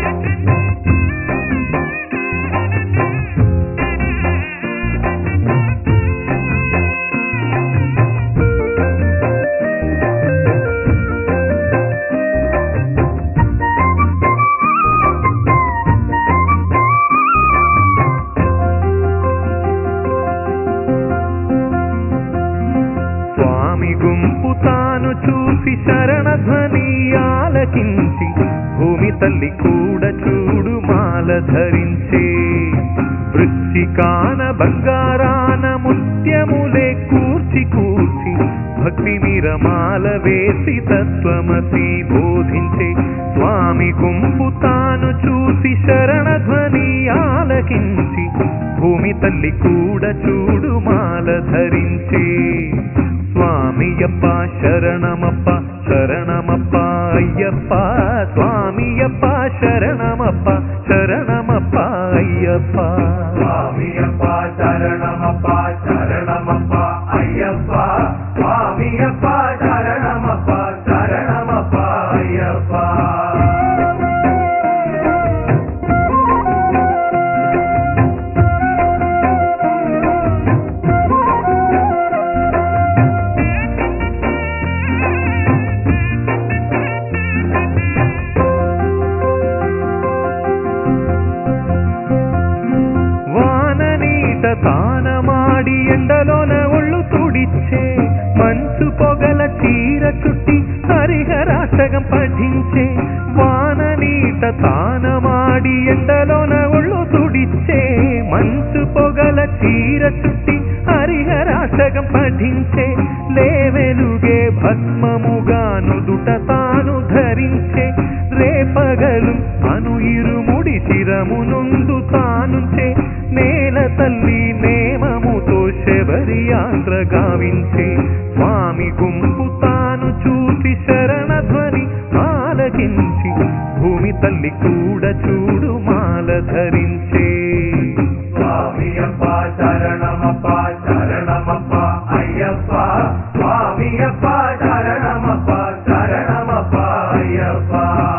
గుంపు తాను చూసి శరణధ్వని ఆలకించి భూమి తల్లి కూడా చూడు మాల ధరించే వృశ్చికాన బంగారాన ముత్యములే కూర్చి కూర్చి భక్తి మిరమాల వేసి తత్వమసి బోధించే స్వామి గుంపు తాను చూసి శరణధ్వని ఆలకించి భూమి తల్లి కూడా చూడు మాల ధరించే స్వామియప్ప శరణమప్ప శరణమప్ప అయ్యప్ప స్వామియప్ప శరణమప్ప శరణమప్ప అయ్యప్ప స్వామియప్ప శరణమప్ప శరణమప్ప అయ్యప్ప స్వామియప్ప శరణమప్ప శరణమప్ప అయ్యప్ప తానమాడి ఎండలోన ఒళ్ళు తుడిచ్చే మంచు పొగల చీర చుట్టి హరిహరాష్టకం పఠించే వాన నీట తానమాడి ఎండలోన ఒళ్ళు తుడిచ్చే మంచు పొగల చీర చుట్టి హరిహరాష్టకం పఠించే లేవెలుగే భస్మముగా నుదుట తాను ధరించే రేపగలు అను ఇరుముడి శిరము నుండు తానుంచే నేల తల్లి నేమముతో శబరి యాత్ర గావించే స్వామి గుంపు తాను చూసి శరణధ్వని ఆలకించి భూమి తల్లి కూడా చూడు మాల ధరించే స్వామియప్ప శరణమప్ప శరణమప్ప అయ్యప్ప స్వామియప్ప శరణమప్ప శరణమప్ప అయ్యప్ప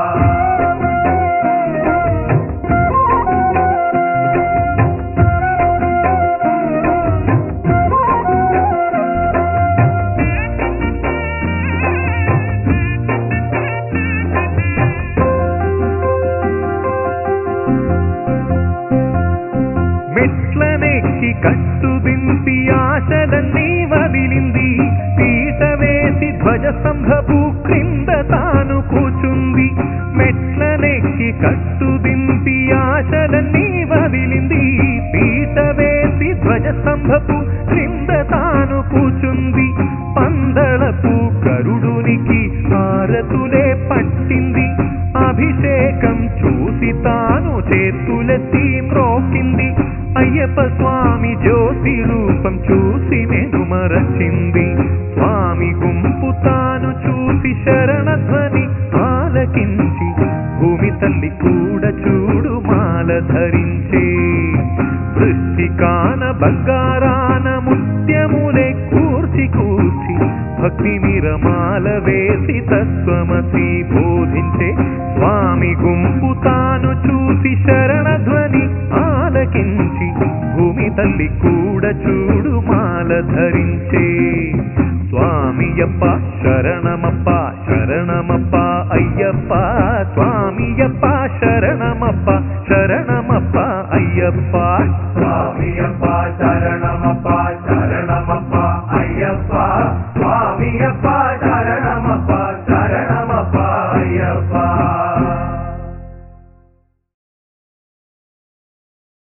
మెట్లనెక్కి కట్టు దింపి ఆశలన్నీ వదిలింది పీట వేసి ధ్వజ స్తంభపు క్రింద తాను కూచుంది మెట్లనెక్కి కట్టు దింపి ఆశలన్నీ వదిలింది పీట వేసి ధ్వజ స్తంభపు క్రింద తాను కూచుంది పందళపు గరుడునికి హారతులే పట్టింది అభిషేకం చూసి తాను చేతులెత్తి మ్రోకింది అయ్యప్ప స్వామి జ్యోతి రూపం చూసి మెనుమరచింది స్వామి గుంపు తాను చూసి శరణధ్వని ఆలకించి భూమి తల్లి కూడా చూడు మాల ధరించే వృశ్చికాన బంగారాన ముత్యములే కూర్చి కూర్చి భక్తి మిరమాల వేసి తత్వమసి బోధించే స్వామి గుంపు తాను చూసి శరణధ్వని ఆలకించి భూమి తల్లి కూడా చూడు మాల ధరించే స్వామియప్ప శరణమప్ప శరణమప్ప అయ్యప్ప స్వామియప్ప శరణమప్ప శరణమప్ప అయ్యప్ప స్వామియప్ప శరణమప్ప శరణమప్ప అయ్యప్ప స్వామియప్ప శరణమప్ప శరణమప్ప అయ్యప్ప